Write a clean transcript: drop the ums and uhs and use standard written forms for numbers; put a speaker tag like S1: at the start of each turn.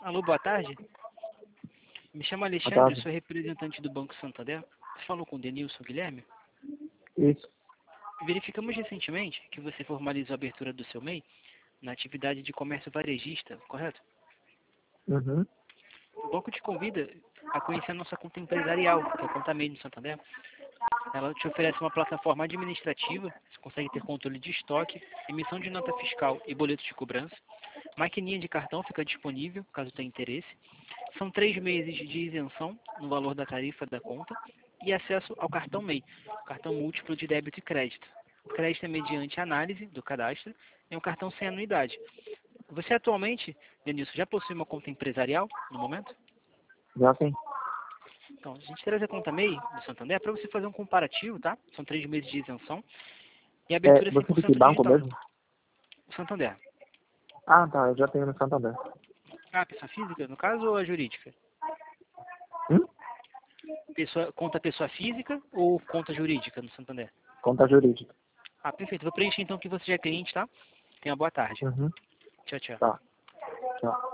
S1: Alô, boa tarde. Me chamo
S2: Boa
S1: Alexandre,
S2: tarde.
S1: sou representante do Banco Santander. Você falou com o Denilson Guilherme?
S2: Isso.
S1: Verificamos recentemente que você formalizou a abertura do seu MEI na atividade de comércio varejista, correto?
S2: Uhum.
S1: O banco te convida a conhecer a nossa conta empresarial, que é a Conta MEI do Santander. Ela te oferece uma plataforma administrativa, você consegue ter controle de estoque, emissão de nota fiscal e boletos de cobrança. Maquininha de cartão fica disponível, caso tenha interesse. São 3 meses de isenção no valor da tarifa da conta e acesso ao cartão MEI, cartão múltiplo de débito e crédito. O crédito é mediante análise do cadastro e um cartão sem anuidade. Você atualmente, Denilson, já possui uma conta empresarial no momento?
S2: Já sim.
S1: Então, a gente traz a conta MEI do Santander para você fazer um comparativo, tá? São 3 meses de isenção e abertura
S2: Você tem que
S1: 100%
S2: banco
S1: digital.
S2: mesmo?
S1: Santander.
S2: Ah, tá. Eu já tenho no Santander.
S1: Ah, pessoa física, no caso, ou a jurídica?
S2: Hum?
S1: Conta pessoa física ou conta jurídica no Santander?
S2: Conta jurídica.
S1: Ah, perfeito. Vou preencher então que você já é cliente, tá? Tenha uma boa tarde.
S2: Uhum.
S1: Tchau, tchau.
S2: Tá. Tchau.